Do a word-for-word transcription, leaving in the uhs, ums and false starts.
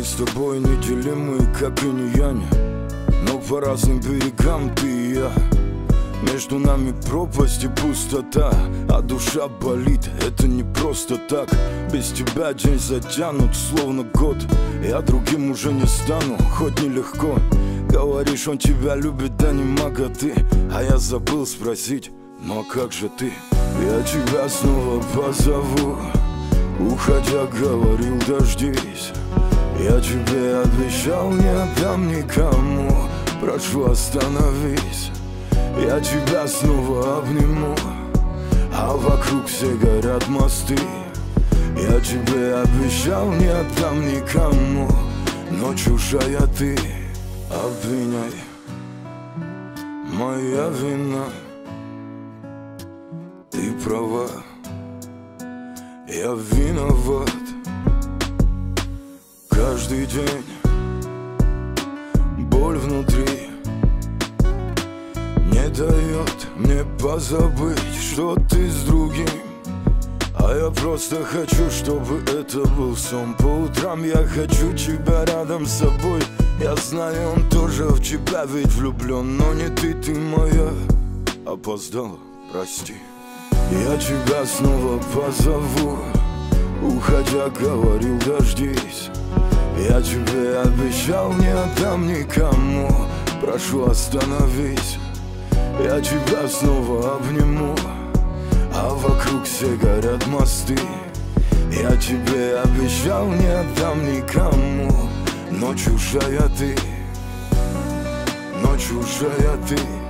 Мы с тобой неделимы, как инь и янь, но по разным берегам ты и я. Между нами пропасть и пустота, а душа болит, это не просто так. Без тебя день затянут, словно год. Я другим уже не стану, хоть нелегко. Говоришь, он тебя любит, да не мага ты. А я забыл спросить, ну а как же ты? Я тебя снова позову, уходя говорил, дождись. Я тебе обещал, не отдам никому, прошу, остановись. Я тебя снова обниму, а вокруг все горят мосты. Я тебе обещал, не отдам никому, но чужая ты. Обвиняй, моя вина. Ты права, я виноват. Каждый день боль внутри не дает мне позабыть, что ты с другим. А я просто хочу, чтобы это был сон. По утрам я хочу тебя рядом с собой. Я знаю, он тоже в тебя ведь влюблен, но не ты, ты моя. Опоздала, прости. Я тебя снова позову, уходя говорил, дождись. Я тебе обещал, не отдам никому, прошу, остановись. Я тебя снова обниму, а вокруг все горят мосты. Я тебе обещал, не отдам никому, но чужая ты, но чужая ты.